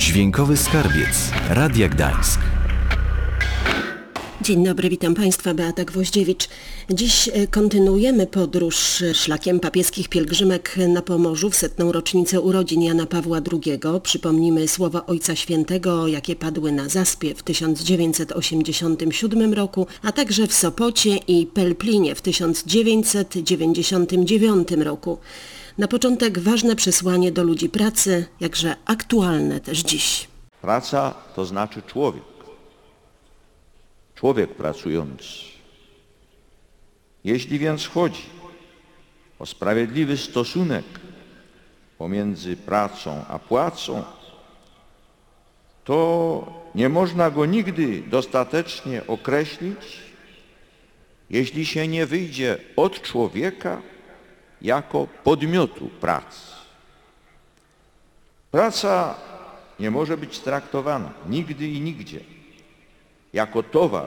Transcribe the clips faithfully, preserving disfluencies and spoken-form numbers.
Dźwiękowy skarbiec Radia Gdańsk. Dzień dobry, witam Państwa, Beata Gwoździewicz. Dziś kontynuujemy podróż szlakiem papieskich pielgrzymek na Pomorzu w setną rocznicę urodzin Jana Pawła drugiego. Przypomnimy słowa Ojca Świętego, jakie padły na Zaspie w tysiąc dziewięćset osiemdziesiątym siódmym roku, a także w Sopocie i Pelplinie w tysiąc dziewięćset dziewięćdziesiątym dziewiątym roku. Na początek ważne przesłanie do ludzi pracy, jakże aktualne też dziś. Praca to znaczy człowiek. Człowiek pracujący. Jeśli więc chodzi o sprawiedliwy stosunek pomiędzy pracą a płacą, to nie można go nigdy dostatecznie określić, jeśli się nie wyjdzie od człowieka jako podmiotu pracy. Praca nie może być traktowana nigdy i nigdzie jako towar,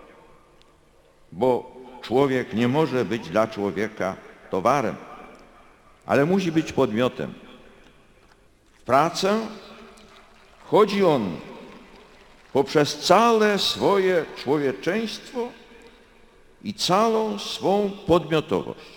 bo człowiek nie może być dla człowieka towarem, ale musi być podmiotem. W pracę wchodzi on poprzez całe swoje człowieczeństwo i całą swą podmiotowość.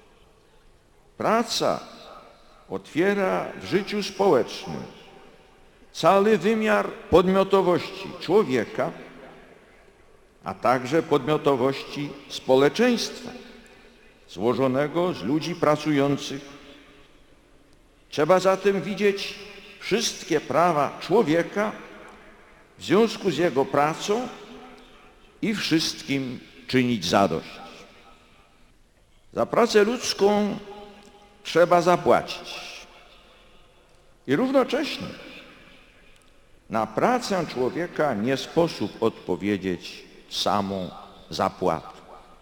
Praca otwiera w życiu społecznym cały wymiar podmiotowości człowieka, a także podmiotowości społeczeństwa złożonego z ludzi pracujących. Trzeba zatem widzieć wszystkie prawa człowieka w związku z jego pracą i wszystkim czynić zadość. Za pracę ludzką trzeba zapłacić i równocześnie na pracę człowieka nie sposób odpowiedzieć samą zapłatą.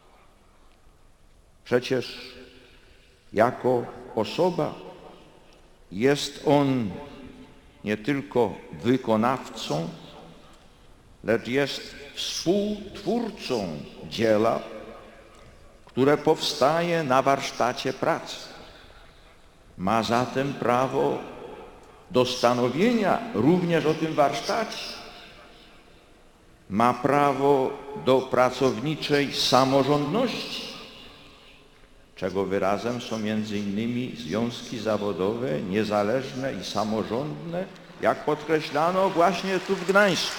Przecież jako osoba jest on nie tylko wykonawcą, lecz jest współtwórcą dzieła, które powstaje na warsztacie pracy. Ma zatem prawo do stanowienia również o tym warsztacie. Ma prawo do pracowniczej samorządności, czego wyrazem są między innymi związki zawodowe, niezależne i samorządne, jak podkreślano właśnie tu w Gdańsku.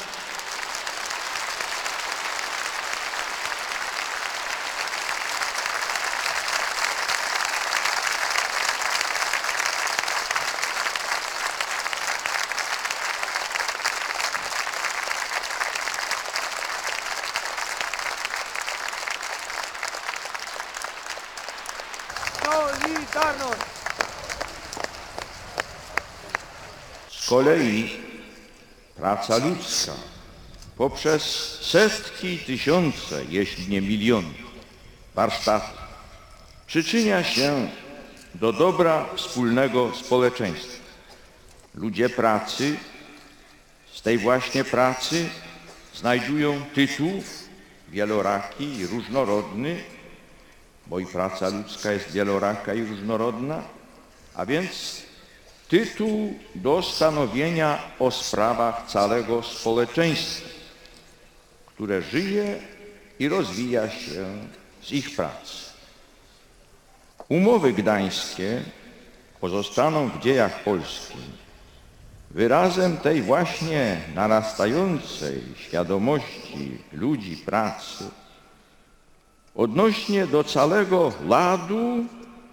Z kolei praca ludzka poprzez setki, tysiące, jeśli nie miliony warsztatów przyczynia się do dobra wspólnego społeczeństwa. Ludzie pracy z tej właśnie pracy znajdują tytuł wieloraki i różnorodny, bo i praca ludzka jest wieloraka i różnorodna, a więc tytuł do stanowienia o sprawach całego społeczeństwa, które żyje i rozwija się z ich pracy. Umowy gdańskie pozostaną w dziejach polskich wyrazem tej właśnie narastającej świadomości ludzi pracy odnośnie do całego ładu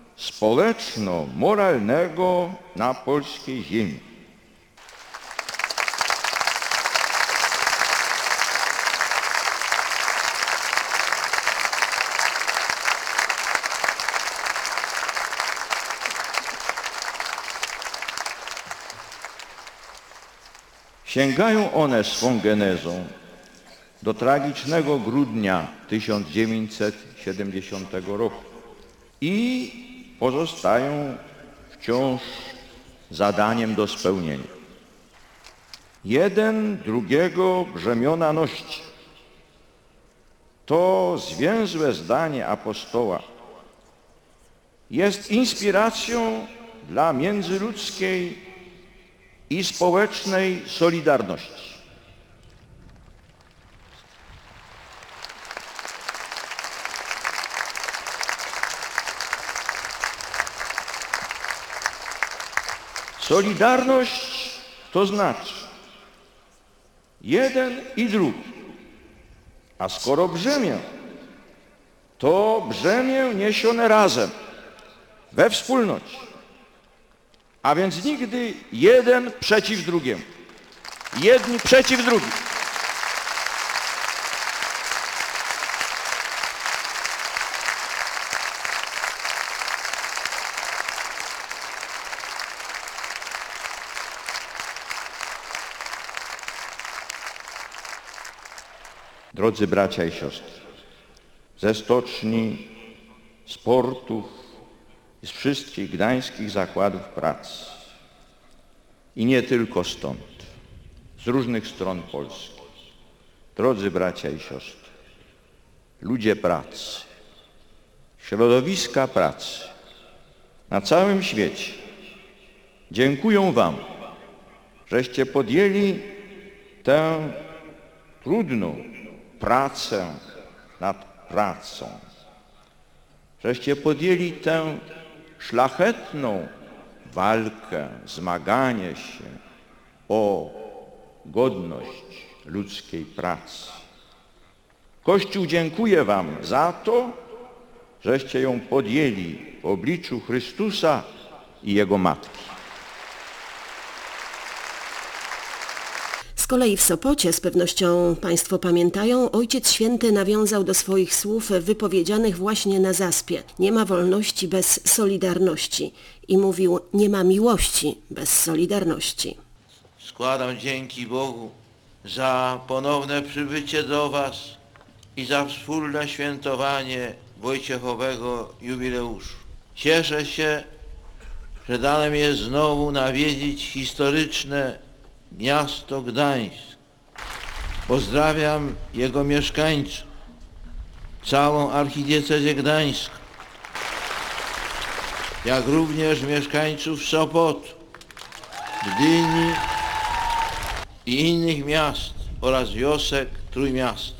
społeczno-moralnego na polskiej ziemi. Sięgają one swą genezą do tragicznego grudnia tysiąc dziewięćset siedemdziesiątego roku i pozostają wciąż zadaniem do spełnienia. Jeden drugiego brzemiona ności. To zwięzłe zdanie apostoła jest inspiracją dla międzyludzkiej i społecznej solidarności. Solidarność to znaczy jeden i drugi, a skoro brzemię, to brzemię niesione razem, we wspólnocie, a więc nigdy jeden przeciw drugiemu, jedni przeciw drugim. Drodzy bracia i siostry, ze stoczni, z portów i z wszystkich gdańskich zakładów pracy i nie tylko stąd, z różnych stron Polski, drodzy bracia i siostry, ludzie pracy, środowiska pracy na całym świecie dziękują wam, żeście podjęli tę trudną pracę nad pracą, żeście podjęli tę szlachetną walkę, zmaganie się o godność ludzkiej pracy. Kościół dziękuje wam za to, żeście ją podjęli w obliczu Chrystusa i Jego Matki. Z kolei w Sopocie, z pewnością Państwo pamiętają, Ojciec Święty nawiązał do swoich słów wypowiedzianych właśnie na zaspie. Nie ma wolności bez solidarności. I mówił, nie ma miłości bez solidarności. Składam dzięki Bogu za ponowne przybycie do Was i za wspólne świętowanie Wojciechowego jubileuszu. Cieszę się, że dane mi jest znowu nawiedzić historyczne miasto Gdańsk. Pozdrawiam jego mieszkańców, całą archidiecezję gdańską, jak również mieszkańców Sopotu, Gdyni i innych miast oraz wiosek Trójmiasta.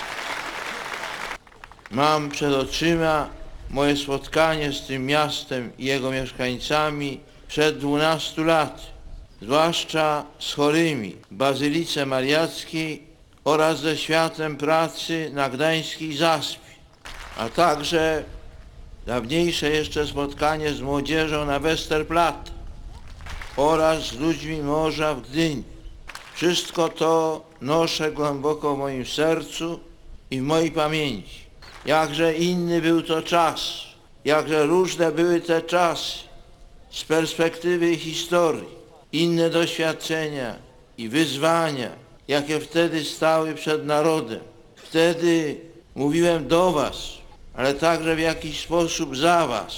Mam przed oczyma moje spotkanie z tym miastem i jego mieszkańcami przed dwunastu laty, zwłaszcza z chorymi w Bazylice Mariackiej oraz ze światem pracy na gdańskiej zaspie, a także dawniejsze jeszcze spotkanie z młodzieżą na Westerplatte oraz z ludźmi morza w Gdyni. Wszystko to noszę głęboko w moim sercu i w mojej pamięci. Jakże inny był to czas, jakże różne były te czasy z perspektywy historii. Inne doświadczenia i wyzwania, jakie wtedy stały przed narodem. Wtedy mówiłem do was, ale także w jakiś sposób za was.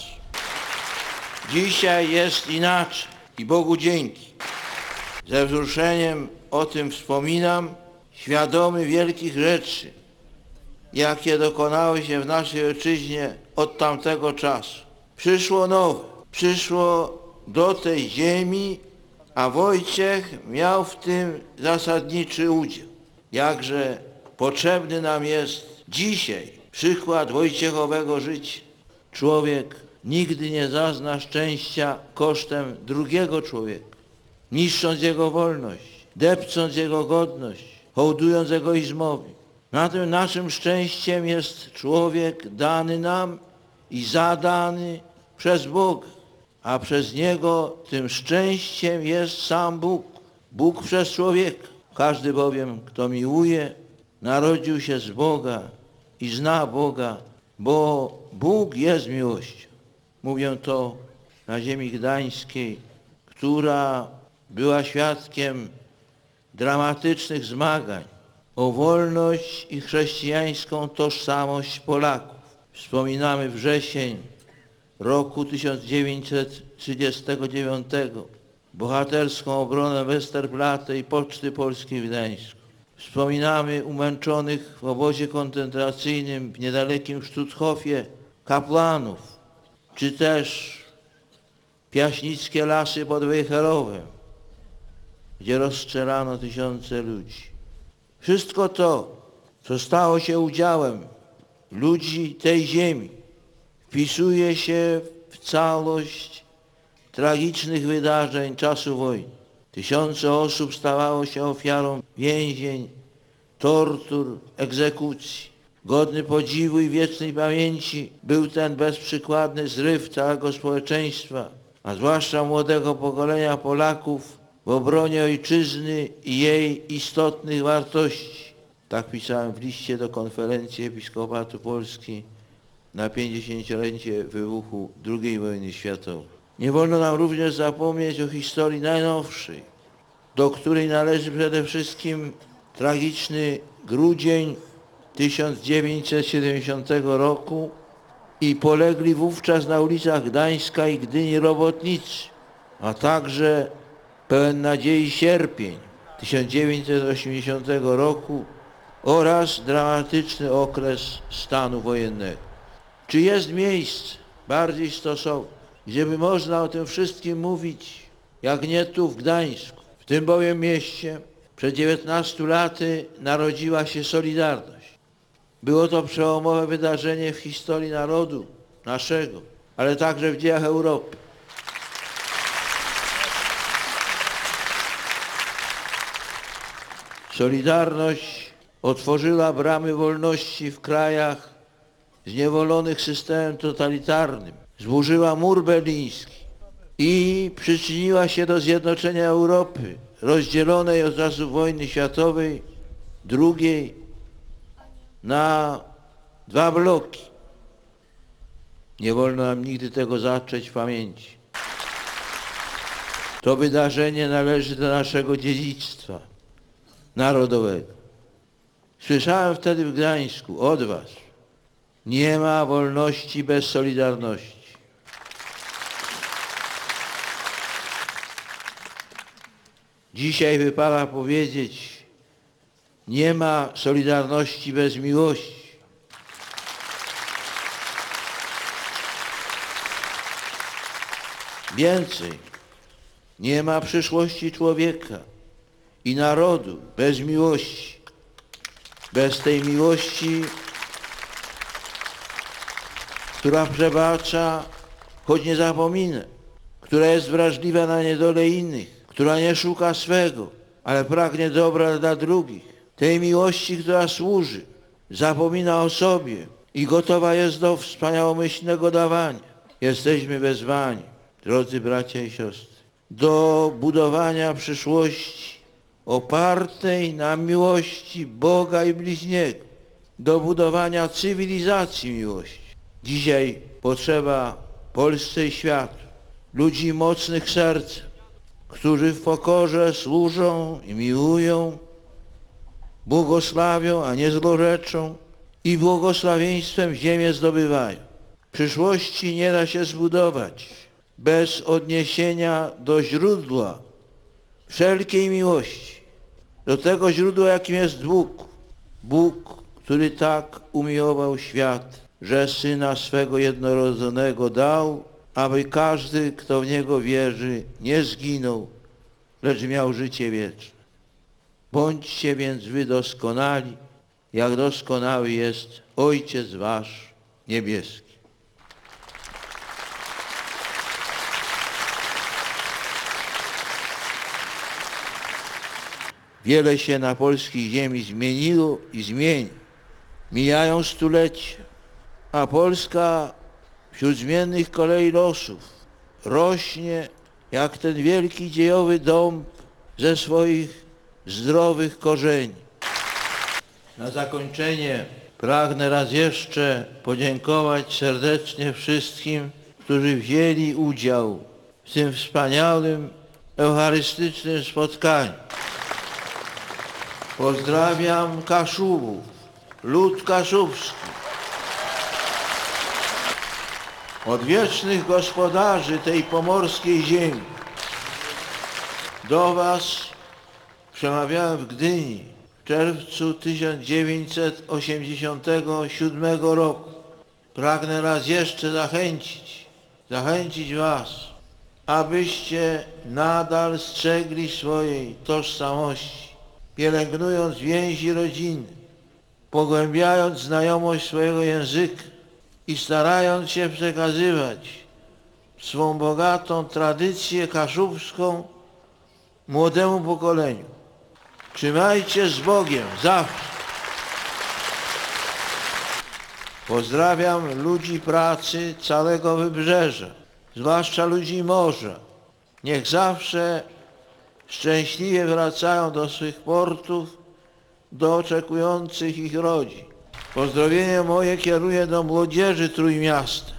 Dzisiaj jest inaczej i Bogu dzięki. Ze wzruszeniem o tym wspominam, świadomy wielkich rzeczy, jakie dokonały się w naszej ojczyźnie od tamtego czasu. Przyszło nowe, przyszło do tej ziemi, a Wojciech miał w tym zasadniczy udział. Jakże potrzebny nam jest dzisiaj przykład Wojciechowego życia. Człowiek nigdy nie zazna szczęścia kosztem drugiego człowieka, niszcząc jego wolność, depcząc jego godność, hołdując egoizmowi. Na tym naszym szczęściem jest człowiek dany nam i zadany przez Boga. A przez Niego tym szczęściem jest sam Bóg. Bóg przez człowieka. Każdy bowiem, kto miłuje, narodził się z Boga i zna Boga, bo Bóg jest miłością. Mówię to na ziemi gdańskiej, która była świadkiem dramatycznych zmagań o wolność i chrześcijańską tożsamość Polaków. Wspominamy wrzesień roku tysiąc dziewięćset trzydziestego dziewiątego, bohaterską obronę Westerplatte i Poczty Polskiej w Gdańsku. Wspominamy umęczonych w obozie koncentracyjnym w niedalekim Stutthoфie kapłanów, czy też piaśnickie lasy pod Wejherowem, gdzie rozstrzelano tysiące ludzi. Wszystko to, co stało się udziałem ludzi tej ziemi, wpisuje się w całość tragicznych wydarzeń czasu wojny. Tysiące osób stawało się ofiarą więzień, tortur, egzekucji. Godny podziwu i wiecznej pamięci był ten bezprzykładny zryw całego społeczeństwa, a zwłaszcza młodego pokolenia Polaków w obronie ojczyzny i jej istotnych wartości. Tak pisałem w liście do Konferencji Episkopatu Polski na pięćdziesięciolecie wybuchu drugiej wojny światowej. Nie wolno nam również zapomnieć o historii najnowszej, do której należy przede wszystkim tragiczny grudzień tysiąc dziewięćset siedemdziesiątego roku i polegli wówczas na ulicach Gdańska i Gdyni robotnicy, a także pełen nadziei sierpień tysiąc dziewięćset osiemdziesiątego roku oraz dramatyczny okres stanu wojennego. Czy jest miejsce bardziej stosowne, gdzieby można o tym wszystkim mówić, jak nie tu w Gdańsku? W tym bowiem mieście przed dziewiętnastu laty narodziła się Solidarność. Było to przełomowe wydarzenie w historii narodu naszego, ale także w dziejach Europy. Solidarność otworzyła bramy wolności w krajach zniewolonych systemem totalitarnym, zburzyła mur berliński i przyczyniła się do zjednoczenia Europy, rozdzielonej od czasów wojny światowej drugiej na dwa bloki. Nie wolno nam nigdy tego zatrzeć w pamięci. To wydarzenie należy do naszego dziedzictwa narodowego. Słyszałem wtedy w Gdańsku od was: nie ma wolności bez solidarności. Dzisiaj wypada powiedzieć: nie ma solidarności bez miłości. Więcej, nie ma przyszłości człowieka i narodu bez miłości. Bez tej miłości, która przebacza, choć nie zapomina, która jest wrażliwa na niedolę innych, która nie szuka swego, ale pragnie dobra dla drugich. Tej miłości, która służy, zapomina o sobie i gotowa jest do wspaniałomyślnego dawania. Jesteśmy wezwani, drodzy bracia i siostry, do budowania przyszłości opartej na miłości Boga i bliźniego, do budowania cywilizacji miłości. Dzisiaj potrzeba Polsce i światu ludzi mocnych sercem, którzy w pokorze służą i miłują, błogosławią, a nie złorzeczą i błogosławieństwem ziemię zdobywają. Przyszłości nie da się zbudować bez odniesienia do źródła wszelkiej miłości, do tego źródła, jakim jest Bóg. Bóg, który tak umiłował świat, że Syna swego jednorodzonego dał, aby każdy, kto w Niego wierzy, nie zginął, lecz miał życie wieczne. Bądźcie więc wy doskonali, jak doskonały jest Ojciec wasz niebieski. Wiele się na polskiej ziemi zmieniło i zmieni. Mijają stulecia, a Polska wśród zmiennych kolei losów rośnie jak ten wielki dziejowy dąb ze swoich zdrowych korzeni. Na zakończenie pragnę raz jeszcze podziękować serdecznie wszystkim, którzy wzięli udział w tym wspaniałym eucharystycznym spotkaniu. Pozdrawiam Kaszubów, lud kaszubski. Od wiecznych gospodarzy tej pomorskiej ziemi do was przemawiałem w Gdyni w czerwcu tysiąc dziewięćset osiemdziesiątego siódmego roku. Pragnę raz jeszcze zachęcić, zachęcić was abyście nadal strzegli swojej tożsamości, pielęgnując więzi rodziny, pogłębiając znajomość swojego języka i starając się przekazywać swą bogatą tradycję kaszubską młodemu pokoleniu. Trzymajcie z Bogiem zawsze. Pozdrawiam ludzi pracy całego Wybrzeża, zwłaszcza ludzi morza. Niech zawsze szczęśliwie wracają do swych portów, do oczekujących ich rodzin. Pozdrowienie moje kieruję do młodzieży Trójmiasta.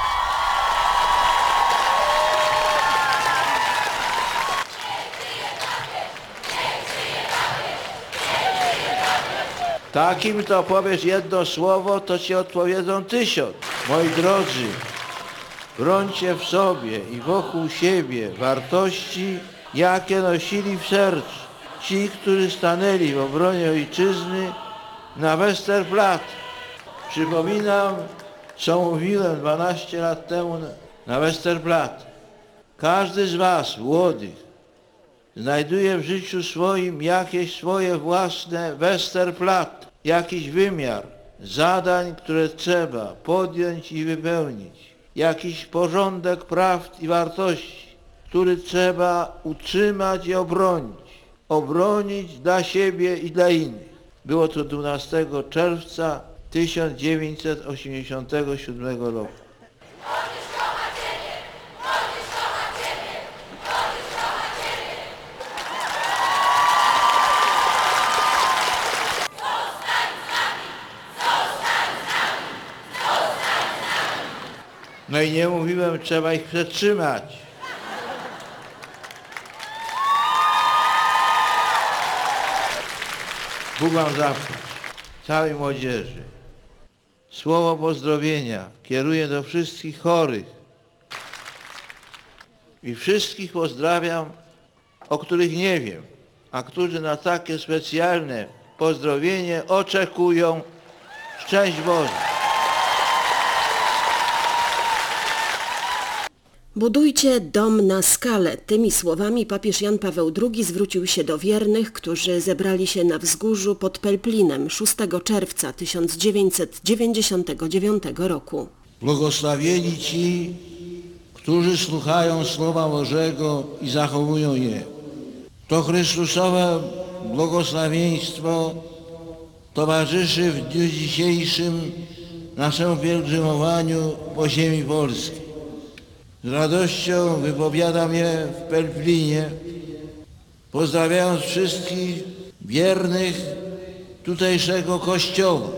Takim to powiesz jedno słowo, to ci odpowiedzą tysiąc. Moi drodzy, brońcie w sobie i wokół siebie wartości, jakie nosili w sercu ci, którzy stanęli w obronie ojczyzny na Westerplatte. Przypominam, co mówiłem dwanaście lat temu na Westerplatte. Każdy z was, młodych, znajduje w życiu swoim jakieś swoje własne Westerplatte, jakiś wymiar zadań, które trzeba podjąć i wypełnić, jakiś porządek praw i wartości, który trzeba utrzymać i obronić, obronić dla siebie i dla innych. Było to dwunastego czerwca tysiąc dziewięćset osiemdziesiątego siódmego roku. No i nie mówiłem, trzeba ich przetrzymać. Bóg wam zapłać, całej młodzieży. Słowo pozdrowienia kieruję do wszystkich chorych. I wszystkich pozdrawiam, o których nie wiem, a którzy na takie specjalne pozdrowienie oczekują. Szczęść Boże! Budujcie dom na skalę. Tymi słowami papież Jan Paweł drugi zwrócił się do wiernych, którzy zebrali się na wzgórzu pod Pelplinem szóstego czerwca tysiąc dziewięćset dziewięćdziesiątego dziewiątego roku. Błogosławieni ci, którzy słuchają Słowa Bożego i zachowują je. To Chrystusowe błogosławieństwo towarzyszy w dniu dzisiejszym naszemu pielgrzymowaniu po ziemi polskiej. Z radością wypowiadam je w Pelplinie, pozdrawiając wszystkich wiernych tutejszego Kościoła.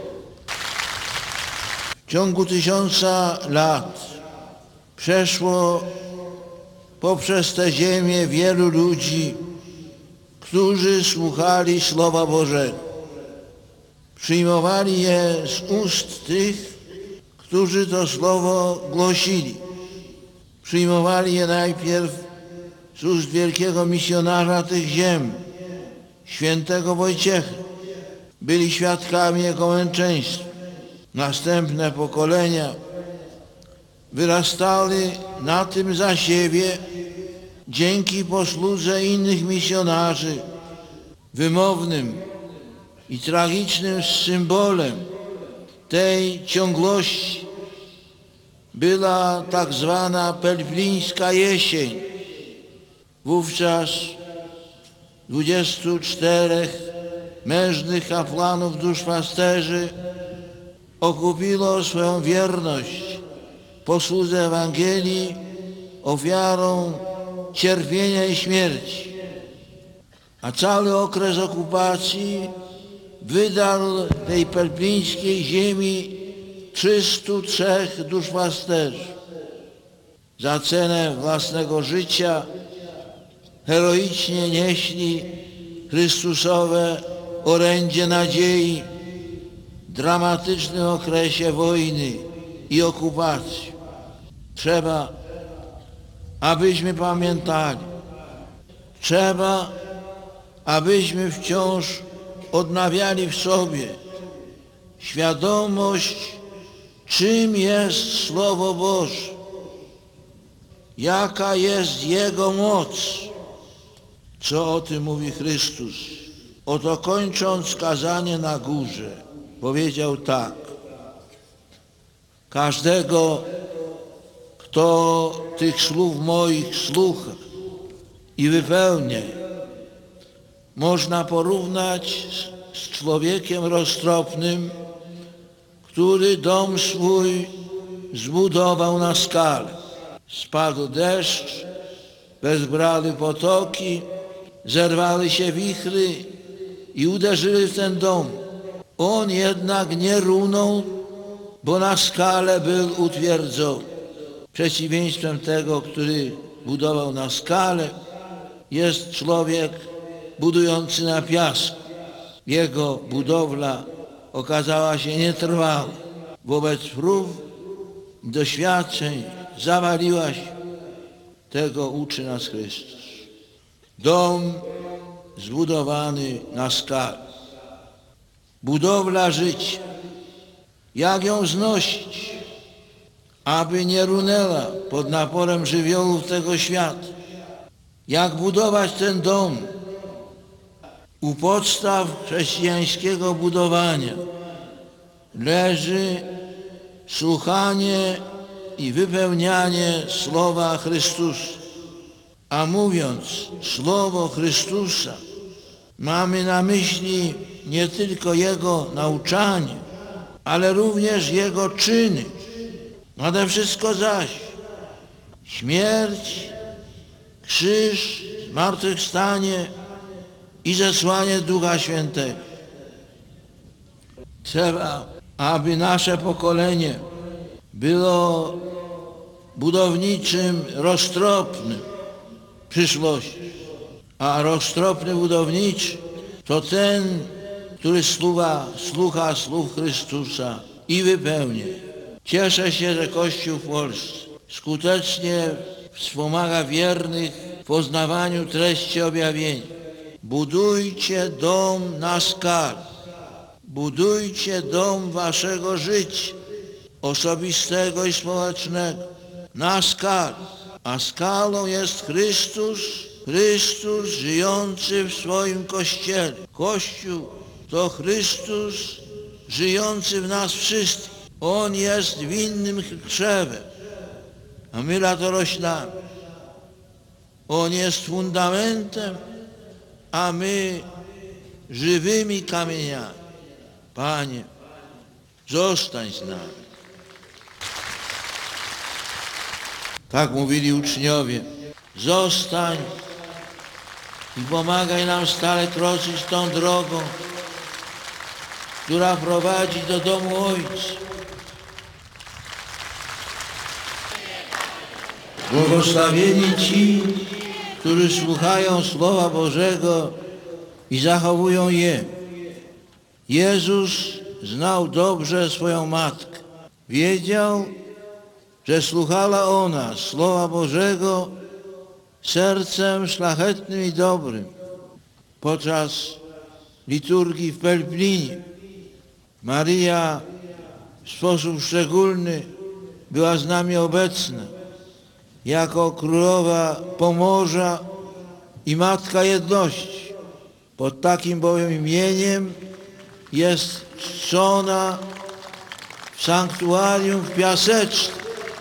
W ciągu tysiąca lat przeszło poprzez tę ziemię wielu ludzi, którzy słuchali Słowa Bożego. Przyjmowali je z ust tych, którzy to Słowo głosili. Przyjmowali je najpierw z ust wielkiego misjonarza tych ziem, świętego Wojciecha. Byli świadkami jego męczeństwa. Następne pokolenia wyrastały na tym zasiewie dzięki posłudze innych misjonarzy. Wymownym i tragicznym symbolem tej ciągłości była tak zwana pelplińska jesień. Wówczas dwudziestu czterech mężnych kapłanów duszpasterzy okupiło swoją wierność posłudze Ewangelii ofiarą cierpienia i śmierci. A cały okres okupacji wydał tej pelplińskiej ziemi trzystu trzech duszpasterzy. Za cenę własnego życia heroicznie nieśli Chrystusowe orędzie nadziei w dramatycznym okresie wojny i okupacji. Trzeba, abyśmy pamiętali, trzeba, abyśmy wciąż odnawiali w sobie świadomość, czym jest Słowo Boże. jaka jest Jego moc. Co o tym mówi Chrystus? Oto kończąc kazanie na górze, powiedział tak: każdego, kto tych słów moich słucha i wypełnia, można porównać z człowiekiem roztropnym, który dom swój zbudował na skale. Spadł deszcz, wezbrały potoki, zerwały się wichry i uderzyły w ten dom. On jednak nie runął, bo na skale był utwierdzony. Przeciwieństwem tego, który budował na skale, jest człowiek budujący na piasku. Jego budowla okazała się nietrwała. Wobec prób i doświadczeń zawaliła się. Tego uczy nas Chrystus. Dom zbudowany na skale. Budowla życia. Jak ją znosić, aby nie runęła pod naporem żywiołów tego świata? Jak budować ten dom? U podstaw chrześcijańskiego budowania leży słuchanie i wypełnianie Słowa Chrystusa. A mówiąc Słowo Chrystusa, mamy na myśli nie tylko Jego nauczanie, ale również Jego czyny. Nade wszystko zaś śmierć, krzyż, zmartwychwstanie i zesłanie Ducha Świętego. Trzeba, aby nasze pokolenie było budowniczym, roztropnym w przyszłości. A roztropny budowniczy to ten, który słucha, słucha słów Chrystusa i wypełnia. Cieszę się, że Kościół w Polsce skutecznie wspomaga wiernych w poznawaniu treści objawienia. Budujcie dom na skalę. Budujcie dom waszego życia, osobistego i społecznego, na skalę. A skalą jest Chrystus, Chrystus żyjący w swoim Kościele. Kościół to Chrystus żyjący w nas wszystkich. On jest winnym krzewem, a my latoroślami. On jest fundamentem, a my żywymi kamieniami. Panie, zostań z nami. Tak mówili uczniowie. Zostań i pomagaj nam stale kroczyć tą drogą, która prowadzi do domu Ojca. Błogosławieni ci, którzy słuchają Słowa Bożego i zachowują je. Jezus znał dobrze swoją matkę. Wiedział, że słuchała ona Słowa Bożego sercem szlachetnym i dobrym. Podczas liturgii w Pelplinie Maryja w sposób szczególny była z nami obecna jako Królowa Pomorza i Matka Jedności. Pod takim bowiem imieniem jest czczona w sanktuarium w Piasecznym.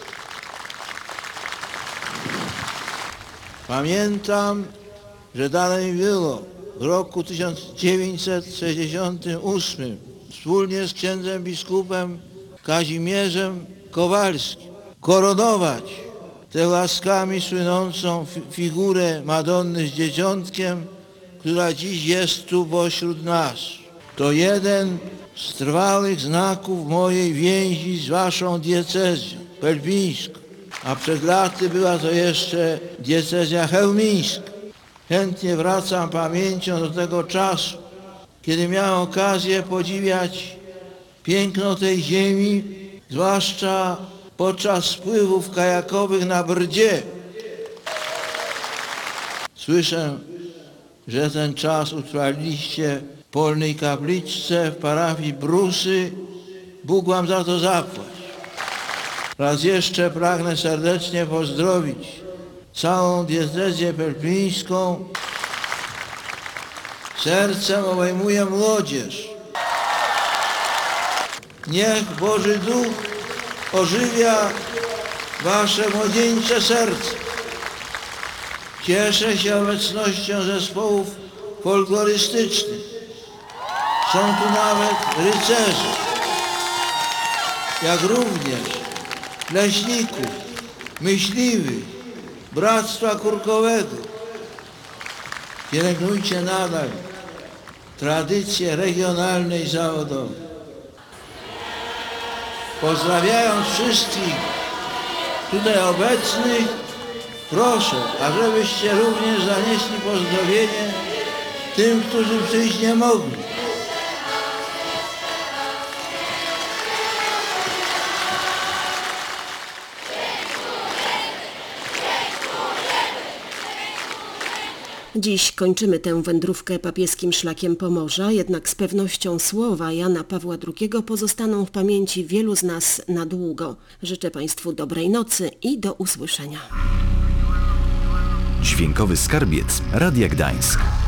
Pamiętam, że dalej było w roku tysiąc dziewięćset sześćdziesiątym ósmym wspólnie z księdzem biskupem Kazimierzem Kowalskim koronować tę łaskami słynącą fi- figurę Madonny z Dzieciątkiem, która dziś jest tu pośród nas. To jeden z trwałych znaków mojej więzi z waszą diecezją pelpińską, a przed laty była to jeszcze diecezja chełmińska. Chętnie wracam pamięcią do tego czasu, kiedy miałem okazję podziwiać piękno tej ziemi, zwłaszcza podczas spływów kajakowych na Brdzie. Słyszę, że ten czas utrwaliliście w Polnej Kapliczce w parafii Brusy. Bóg wam za to zapłać. Raz jeszcze pragnę serdecznie pozdrowić całą diecezję pelpińską. Sercem obejmuję młodzież. Niech Boży Duch ożywia wasze młodzieńcze serce. Cieszę się obecnością zespołów folklorystycznych. Są tu nawet rycerze, jak również leśników, myśliwych, Bractwa Kurkowego. Pielęgnujcie nadal tradycje regionalne i zawodowe. Pozdrawiając wszystkich tutaj obecnych, proszę, ażebyście również zanieśli pozdrowienie tym, którzy przyjść nie mogli. Dziś kończymy tę wędrówkę papieskim szlakiem Pomorza, jednak z pewnością słowa Jana Pawła drugiego pozostaną w pamięci wielu z nas na długo. Życzę Państwu dobrej nocy i do usłyszenia. Dźwiękowy skarbiec Radia Gdańsk.